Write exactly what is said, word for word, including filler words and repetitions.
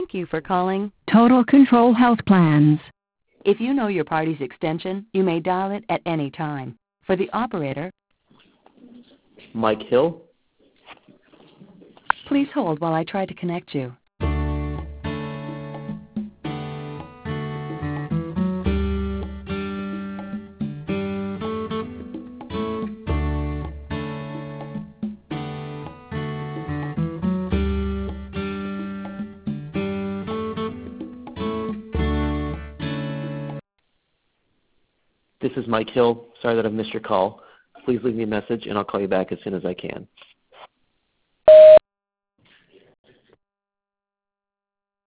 Thank you for calling. Total Control Health Plans. If you know your party's extension, you may dial it at any time. For the operator, Mike Hill. please hold while I try to connect you. This is Mike Hill. Sorry that I've missed your call. Please leave me a message and I'll call you back as soon as I can.